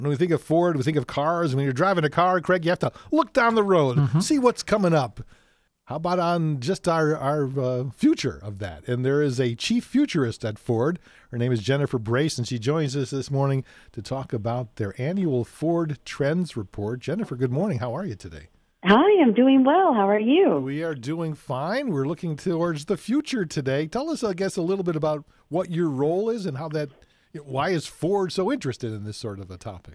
When we think of Ford, we think of cars. When you're driving a car, Craig, you have to look down the road, see what's coming up. How about on just our future of that? And there is a chief futurist at Ford. Her name is Jennifer Brace, and she joins us this morning to talk about their annual Ford Trends Report. Jennifer, good morning. How are you today? Hi, I'm doing well. How are you? We are doing fine. We're looking towards the future today. Tell us, I guess, a little bit about what your role is and why is Ford so interested in this sort of a topic?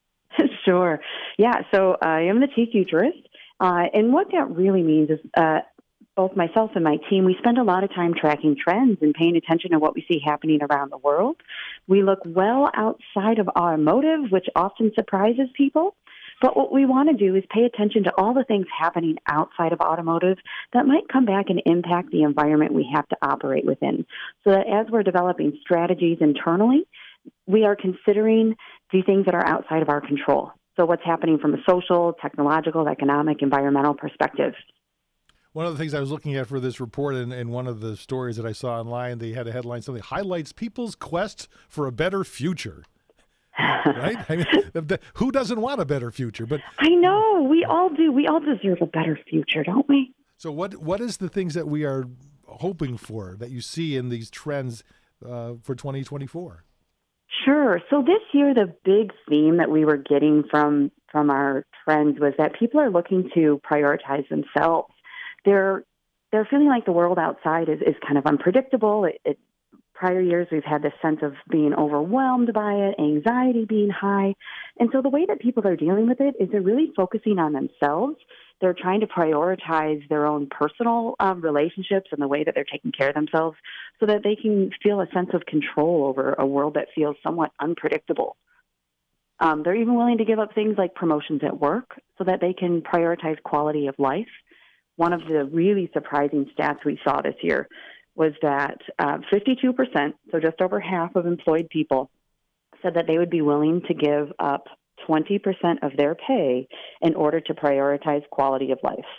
Sure. Yeah, so I am the chief futurist. And what that really means is both myself and my team, we spend a lot of time tracking trends and paying attention to what we see happening around the world. We look well outside of automotive, which often surprises people. But what we want to do is pay attention to all the things happening outside of automotive that might come back and impact the environment we have to operate within. So that as we're developing strategies internally, we are considering the things that are outside of our control. So what's happening from a social, technological, economic, environmental perspective. One of the things I was looking at for this report and one of the stories that I saw online, they had a headline, something highlights people's quest for a better future. Right? I mean, who doesn't want a better future? But I know, we all do. We all deserve a better future, don't we? So what is the things that we are hoping for that you see in these trends for 2024? Sure. So this year, the big theme that we were getting from our trends was that people are looking to prioritize themselves. They're feeling like the world outside is kind of unpredictable. Prior years, we've had this sense of being overwhelmed by it, anxiety being high. And so the way that people are dealing with it is they're really focusing on themselves. They're trying to prioritize their own personal relationships and the way that they're taking care of themselves so that they can feel a sense of control over a world that feels somewhat unpredictable. They're even willing to give up things like promotions at work so that they can prioritize quality of life. One of the really surprising stats we saw this year was that 52%, so just over half of employed people, said that they would be willing to give up 20% of their pay in order to prioritize quality of life.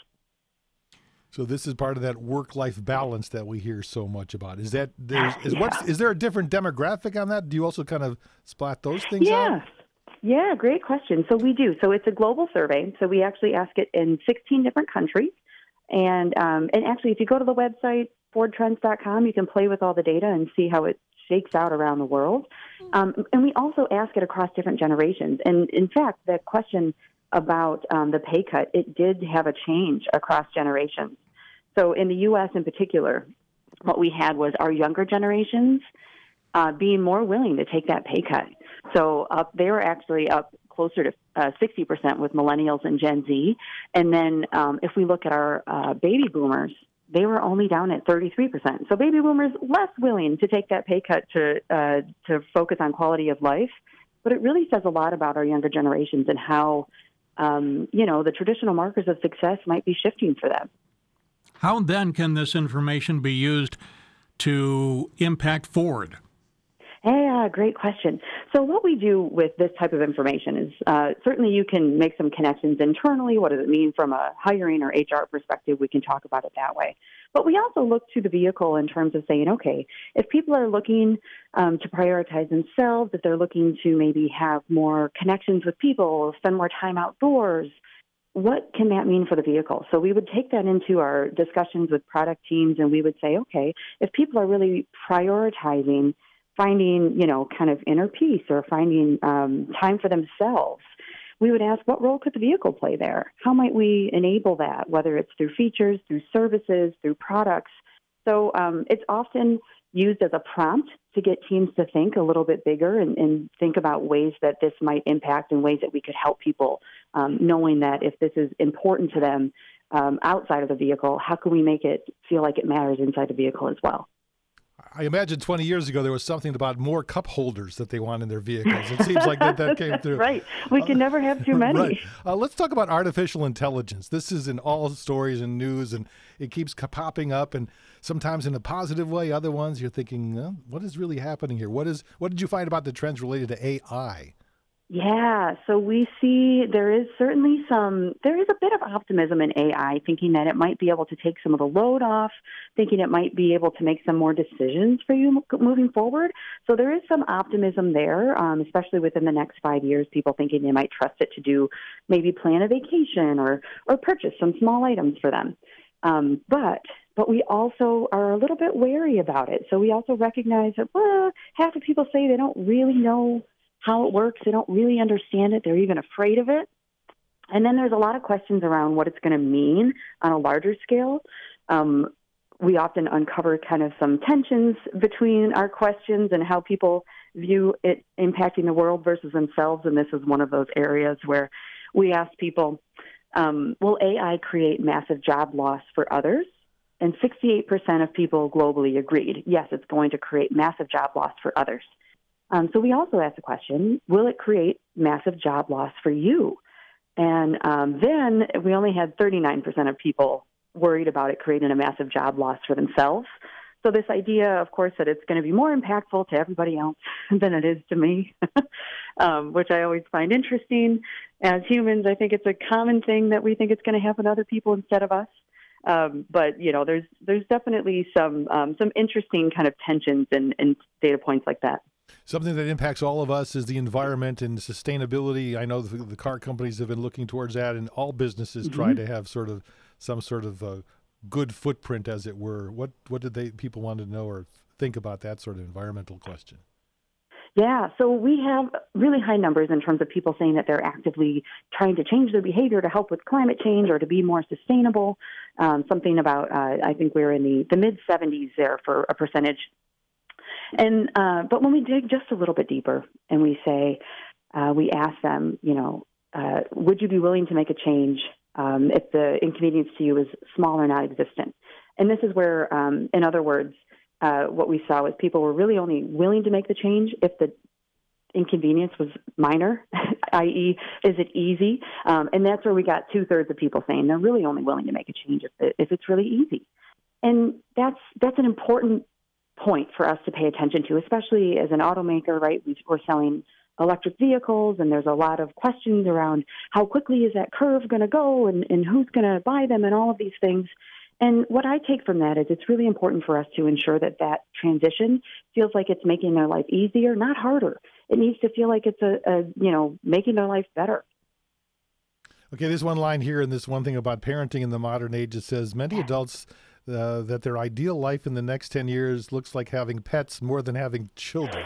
So this is part of that work-life balance that we hear so much about. Is there a different demographic on that? Do you also kind of splat those things out? Yeah, great question. So we do. So it's a global survey. So we actually ask it in 16 different countries. And actually, if you go to the website, FordTrends.com, you can play with all the data and see how it shakes out around the world. And we also ask it across different generations. And in fact, the question about the pay cut, it did have a change across generations. So in the U.S. in particular, what we had was our younger generations being more willing to take that pay cut. So they were actually up closer to 60% with millennials and Gen Z. And then if we look at our baby boomers, they were only down at 33%. So baby boomers less willing to take that pay cut to focus on quality of life. But it really says a lot about our younger generations and how, the traditional markers of success might be shifting for them. How then can this information be used to impact Ford? Hey, great question. So what we do with this type of information is certainly you can make some connections internally. What does it mean from a hiring or HR perspective? We can talk about it that way. But we also look to the vehicle in terms of saying, okay, if people are looking to prioritize themselves, if they're looking to maybe have more connections with people, spend more time outdoors, what can that mean for the vehicle? So we would take that into our discussions with product teams and we would say, okay, if people are really prioritizing finding, kind of inner peace or finding time for themselves, we would ask, what role could the vehicle play there? How might we enable that, whether it's through features, through services, through products? So it's often used as a prompt to get teams to think a little bit bigger and think about ways that this might impact and ways that we could help people, knowing that if this is important to them outside of the vehicle, how can we make it feel like it matters inside the vehicle as well? I imagine 20 years ago there was something about more cup holders that they want in their vehicles. It seems like that came through. Right. We can never have too many. Right. Let's talk about artificial intelligence. This is in all stories and news, and it keeps popping up, and sometimes in a positive way. Other ones you're thinking, what is really happening here? What did you find about the trends related to AI? Yeah, so we see there is a bit of optimism in AI, thinking that it might be able to take some of the load off, thinking it might be able to make some more decisions for you moving forward. So there is some optimism there, especially within the next 5 years, people thinking they might trust it to do maybe plan a vacation or purchase some small items for them. But we also are a little bit wary about it. So we also recognize that, well, half the people say they don't really know how it works. They don't really understand it. They're even afraid of it. And then there's a lot of questions around what it's going to mean on a larger scale. We often uncover kind of some tensions between our questions and how people view it impacting the world versus themselves. And this is one of those areas where we ask people, will AI create massive job loss for others? And 68% of people globally agreed, yes, it's going to create massive job loss for others. So we also asked the question, will it create massive job loss for you? And then we only had 39% of people worried about it creating a massive job loss for themselves. So this idea, of course, that it's going to be more impactful to everybody else than it is to me, which I always find interesting. As humans, I think it's a common thing that we think it's going to happen to other people instead of us. But there's definitely some interesting kind of tensions and data points like that. Something that impacts all of us is the environment and sustainability. I know the car companies have been looking towards that, and all businesses try to have some sort of good footprint, as it were. What did people want to know or think about that sort of environmental question? Yeah, so we have really high numbers in terms of people saying that they're actively trying to change their behavior to help with climate change or to be more sustainable. Something about, I think we're in the mid-70s there for a percentage. And but when we dig just a little bit deeper and we say, we ask them, would you be willing to make a change if the inconvenience to you is small or non-existent? And this is where, in other words, what we saw was people were really only willing to make the change if the inconvenience was minor, i.e., is it easy? And that's where we got 2/3 of people saying they're really only willing to make a change if it's really easy. And that's an important point for us to pay attention to, especially as an automaker, right? We're selling electric vehicles, and there's a lot of questions around how quickly is that curve going to go and who's going to buy them and all of these things. And what I take from that is it's really important for us to ensure that transition feels like it's making their life easier, not harder. It needs to feel like it's making their life better. Okay, there's one line here, and this one thing about parenting in the modern age. It says many adults that their ideal life in the next 10 years looks like having pets more than having children.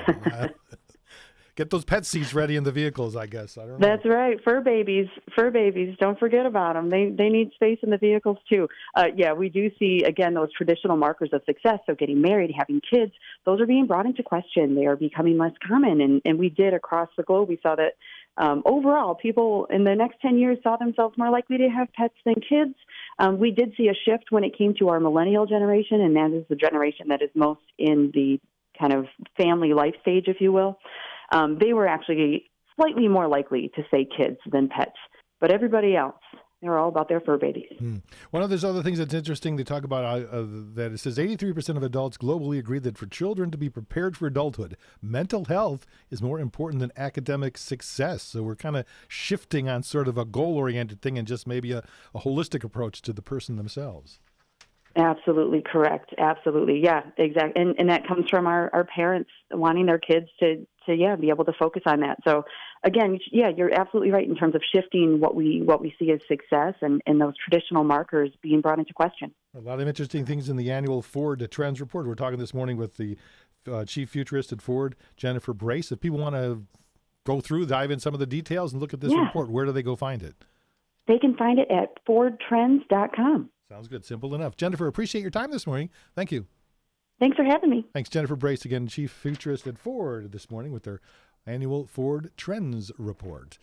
Get those pet seats ready in the vehicles, I guess. I don't know. That's right. Fur babies. Don't forget about them. They need space in the vehicles, too. We do see, again, those traditional markers of success. So getting married, having kids, those are being brought into question. They are becoming less common. And we did across the globe. We saw that overall, people in the next 10 years saw themselves more likely to have pets than kids. We did see a shift when it came to our millennial generation, and that is the generation that is most in the kind of family life stage, if you will. They were actually slightly more likely to say kids than pets. But everybody else, they're all about their fur babies. One of those other things that's interesting to talk about that it says 83% of adults globally agree that for children to be prepared for adulthood, mental health is more important than academic success. So we're kind of shifting on sort of a goal-oriented thing and just maybe a holistic approach to the person themselves. Absolutely correct. Absolutely. Yeah, exactly. And that comes from our parents wanting their kids to be able to focus on that. So again, you're absolutely right in terms of shifting what we see as success and those traditional markers being brought into question. A lot of interesting things in the annual Ford Trends Report. We're talking this morning with the chief futurist at Ford, Jennifer Brace. If people want to go through, dive in some of the details and look at this report, where do they go find it? They can find it at FordTrends.com. Sounds good. Simple enough. Jennifer, appreciate your time this morning. Thank you. Thanks for having me. Thanks, Jennifer Brace, again, chief futurist at Ford this morning with their annual Ford Trends Report.